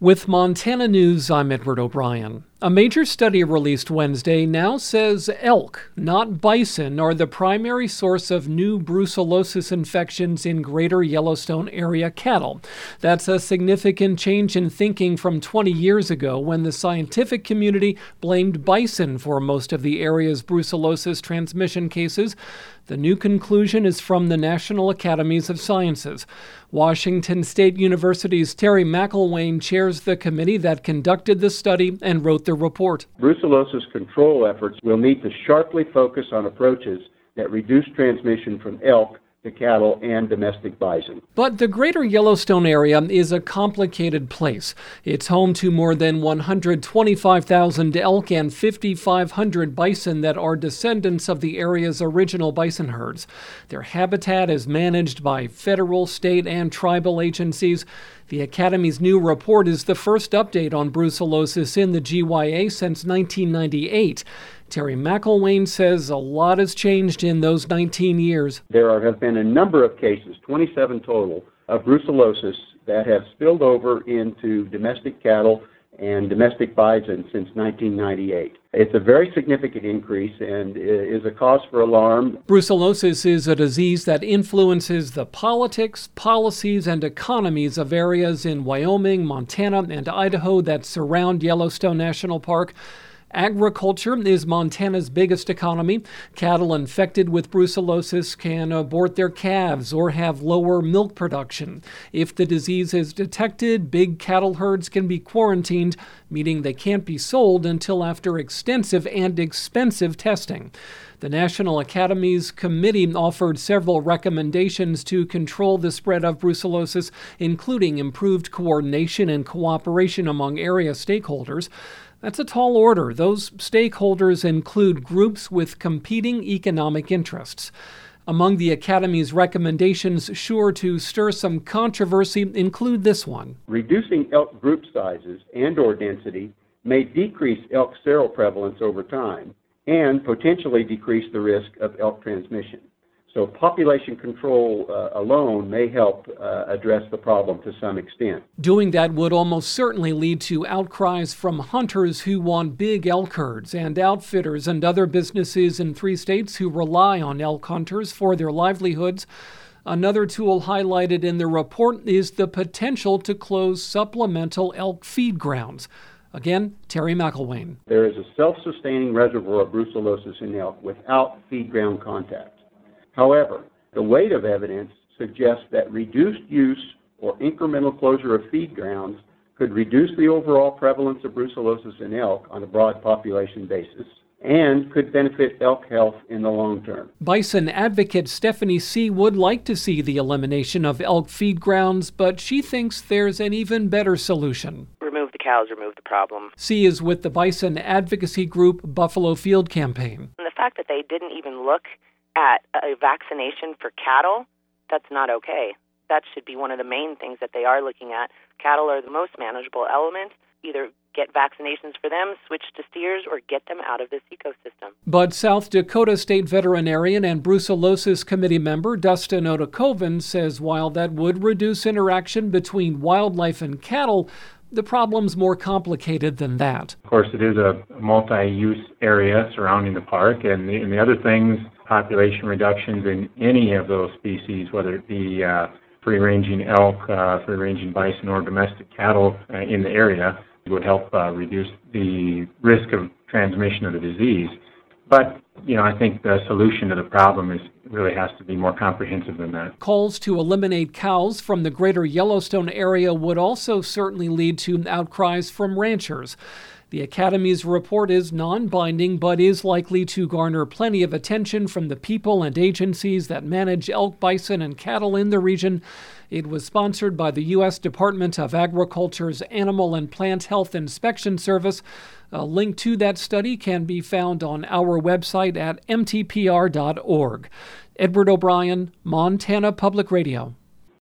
With Montana News, I'm Edward O'Brien. A major study released Wednesday now says elk, not bison, are the primary source of new brucellosis infections in greater Yellowstone area cattle. That's a significant change in thinking from 20 years ago when the scientific community blamed bison for most of the area's brucellosis transmission cases. The new conclusion is from the National Academies of Sciences. Washington State University's Terry McElwain chairs the committee that conducted the study and wrote the report. Brucellosis control efforts will need to sharply focus on approaches that reduce transmission from elk to cattle and domestic bison. But the greater Yellowstone area is a complicated place. It's home to more than 125,000 elk and 5,500 bison that are descendants of the area's original bison herds. Their habitat is managed by federal, state, and tribal agencies. The Academy's new report is the first update on brucellosis in the GYA since 1998. Terry McElwain says a lot has changed in those 19 years. There have been a number of cases, 27 total, of brucellosis that have spilled over into domestic cattle and domestic bison since 1998. It's a very significant increase and is a cause for alarm. Brucellosis is a disease that influences the politics, policies, and economies of areas in Wyoming, Montana, and Idaho that surround Yellowstone National Park. Agriculture is Montana's biggest economy. Cattle infected with brucellosis can abort their calves or have lower milk production. If the disease is detected, big cattle herds can be quarantined, meaning they can't be sold until after extensive and expensive testing. The National Academies Committee offered several recommendations to control the spread of brucellosis, including improved coordination and cooperation among area stakeholders. That's a tall order. Those stakeholders include groups with competing economic interests. Among the Academy's recommendations sure to stir some controversy include this one. Reducing elk group sizes and/or density may decrease elk seroprevalence over time and potentially decrease the risk of elk transmission. So population control alone may help address the problem to some extent. Doing that would almost certainly lead to outcries from hunters who want big elk herds and outfitters and other businesses in 3 states who rely on elk hunters for their livelihoods. Another tool highlighted in the report is the potential to close supplemental elk feed grounds. Again, Terry McElwain. There is a self-sustaining reservoir of brucellosis in elk without feed ground contact. However, the weight of evidence suggests that reduced use or incremental closure of feed grounds could reduce the overall prevalence of brucellosis in elk on a broad population basis and could benefit elk health in the long term. Bison advocate Stephanie C. would like to see the elimination of elk feed grounds, but she thinks there's an even better solution. Remove the cows, remove the problem. C. is with the bison advocacy group Buffalo Field Campaign. And the fact that they didn't even look at a vaccination for cattle, that's not okay. That should be one of the main things that they are looking at. Cattle are the most manageable element. Either get vaccinations for them, switch to steers, or get them out of this ecosystem. But South Dakota State Veterinarian and Brucellosis Committee member Dustin Otakoven says while that would reduce interaction between wildlife and cattle, the problem's more complicated than that. Of course, it is a multi-use area surrounding the park, and the other things, population reductions in any of those species, whether it be free-ranging elk, free-ranging bison, or domestic cattle in the area, would help reduce the risk of transmission of the disease. But, I think the solution to the problem really has to be more comprehensive than that. Calls to eliminate cows from the greater Yellowstone area would also certainly lead to outcries from ranchers. The Academy's report is non-binding, but is likely to garner plenty of attention from the people and agencies that manage elk, bison, and cattle in the region. It was sponsored by the U.S. Department of Agriculture's Animal and Plant Health Inspection Service. A link to that study can be found on our website at mtpr.org. Edward O'Brien, Montana Public Radio.